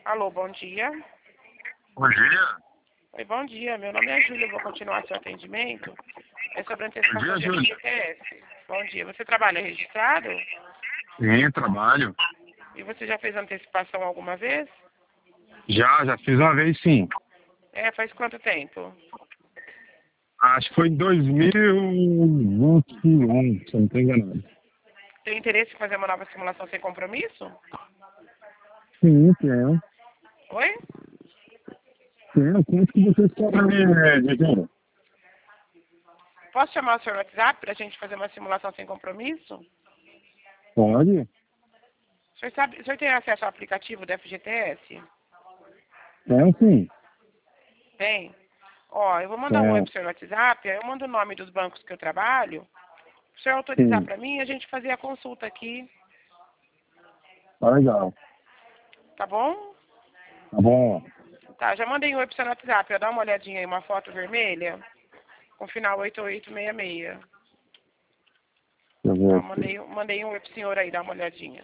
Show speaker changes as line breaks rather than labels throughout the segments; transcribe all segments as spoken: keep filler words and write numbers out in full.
Alô, bom dia.
Bom dia.
Oi, bom dia. Meu nome é Júlia, eu vou continuar seu atendimento. É sobre
Bom
antecipação
dia,
de
Júlia.
F G T S. Bom dia. Você trabalha registrado?
Sim, trabalho.
E você já fez antecipação alguma vez?
Já, já fiz uma vez sim.
É, faz quanto tempo?
Acho que foi em dois mil e vinte e um, se eu não estou enganado.
Tem interesse em fazer uma nova simulação sem compromisso?
Sim, tenho.
Oi?
Tenho. Quanto que vocês querem, Dieguinho?
Posso chamar o senhor no WhatsApp para a gente fazer uma simulação sem compromisso?
Pode?
O senhor, sabe, o senhor tem acesso ao aplicativo do F G T S?
Tenho sim.
Tem. Ó, eu vou mandar um oi
Tenho.
pro senhor no WhatsApp, aí eu mando o nome dos bancos que eu trabalho. Se o senhor autorizar
Sim.
para mim, a gente fazer a consulta aqui,
Tá legal.
tá bom?
Tá bom.
Tá, já mandei um oi pro seu no WhatsApp. Eu dar uma olhadinha aí, uma foto vermelha, com final oito oito seis seis.
Deixa eu ver
Ó,
aqui.
mandei, mandei um oi pro senhor aí, dá uma olhadinha.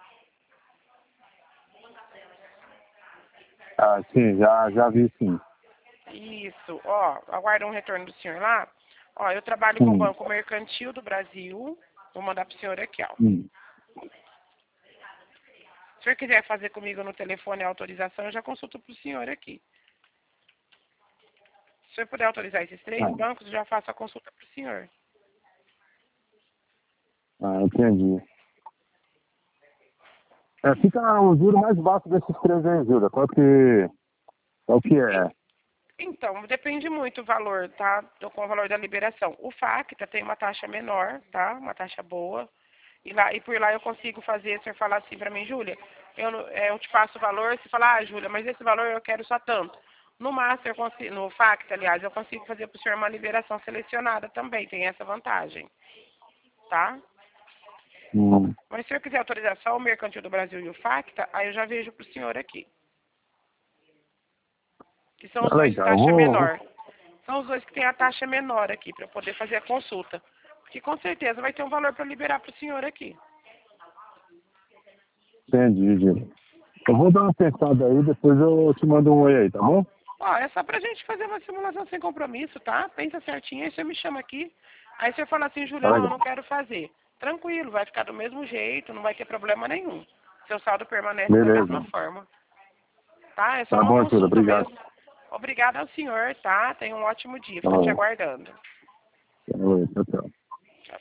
Ah, sim, já, já vi sim.
Isso, ó, aguarda um retorno do senhor lá. Ó, eu trabalho com o
Sim.
Banco Mercantil do Brasil. Vou mandar pro senhor aqui, ó.
Sim.
Se o senhor quiser fazer comigo no telefone a autorização, eu já consulto pro senhor aqui. Se o senhor puder autorizar esses três
Ah,
bancos, eu já faço a consulta pro senhor.
ah, entendi. É, fica o juro mais baixo desses três aí, Júlia. Qual que, qual que é?
Então, depende muito o valor, tá? Do- Com o valor da liberação. O Facta tem uma taxa menor, tá? Uma taxa boa. E, lá, e por lá eu consigo fazer, se eu falar assim pra mim, Júlia, eu, não- é, eu te passo o valor, você fala, ah, Júlia, mas esse valor eu quero só tanto. No Master, eu consigo, no Facta, aliás, eu consigo fazer pro senhor uma liberação selecionada também, tem essa vantagem, tá?
Hum.
Mas se eu quiser autorizar só o Mercantil do Brasil e o Facta, aí eu já vejo pro senhor aqui. Que são os
Tá
dois de
legal.
taxa
Vou,
menor. São os dois que têm a taxa menor aqui, para eu poder fazer a consulta. Porque com certeza vai ter um valor para liberar para o senhor aqui.
entendi, Júlia. Eu vou dar uma pensada aí, depois eu te mando um oi aí, tá bom?
Ó, é só pra gente fazer uma simulação sem compromisso, tá? Pensa certinho, aí você me chama aqui. Aí você fala assim,
Tá
Júlia, não, eu não
legal.
quero fazer. Tranquilo, vai ficar do mesmo jeito, não vai ter problema nenhum. Seu saldo permanece da mesma
Beleza.
forma. Tá? É só
Tá
uma
bom, Júlia.
consulta
Obrigado.
mesmo. Obrigada ao senhor, tá? Tenha um ótimo dia.
Tá
Fico te
bom.
aguardando.
Tchau, tchau.